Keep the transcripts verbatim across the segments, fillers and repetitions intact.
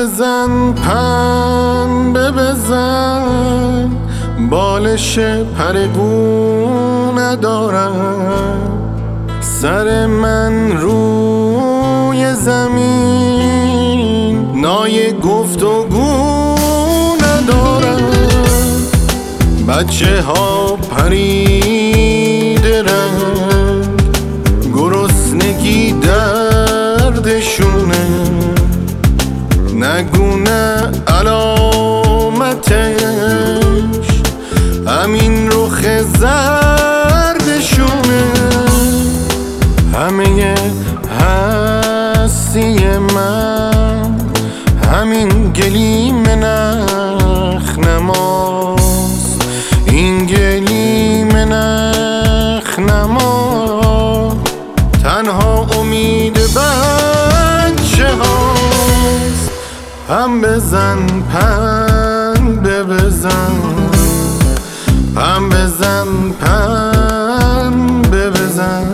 بزن پنبه بزن، بالش پرگو ندارم، سر من روی زمین نای گفتگو ندارم. بچه ها پرید رنگ، گرسنگی دردشونه، نگونه علامتش همین رخ زردشونه. همه هستی من همین گلیم نخ نماست، این گلیم نخ نما تنها امید بچه هاست. هم بزن پنبه بزن، هم بزن پنبه بزن.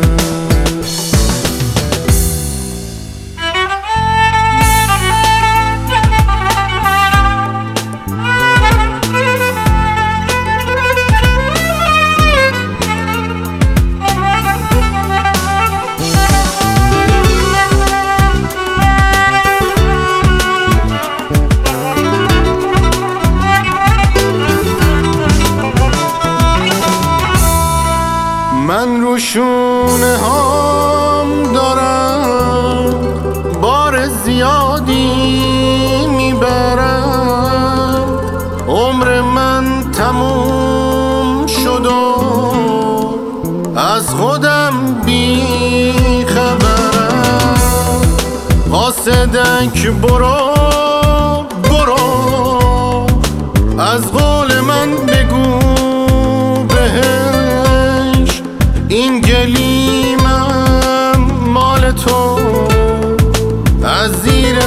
من رو شونه هام دارم بار زیادی میبرم، عمر من تموم شد و از خودم بی خبرم. قاصدک برو برو، از قول من بگو بهش، این گلیمم مال تو، از زیر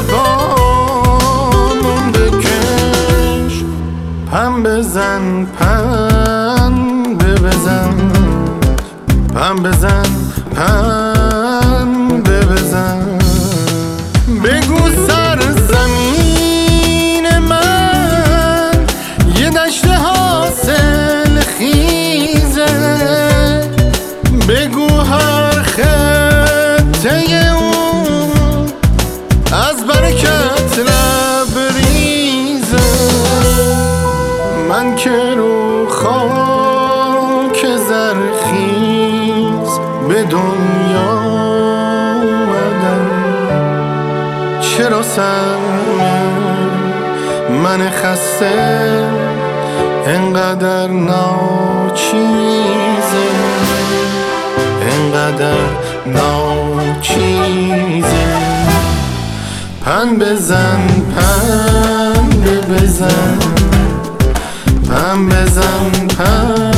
پامون بکش. پم بزن پنبه بزن، پم بزن پنبه بزن. بگو سرزمین من یه دشت حاصل خیزه، بگو هر خطه اون از برکت لبریزه. من که رو خاک زرخیز به دنیا اومدم، چرا سرم من خسته انقدر ناچیزه، انقدر ناچیزه. پن بزن پنبه بزن، پن بزن پن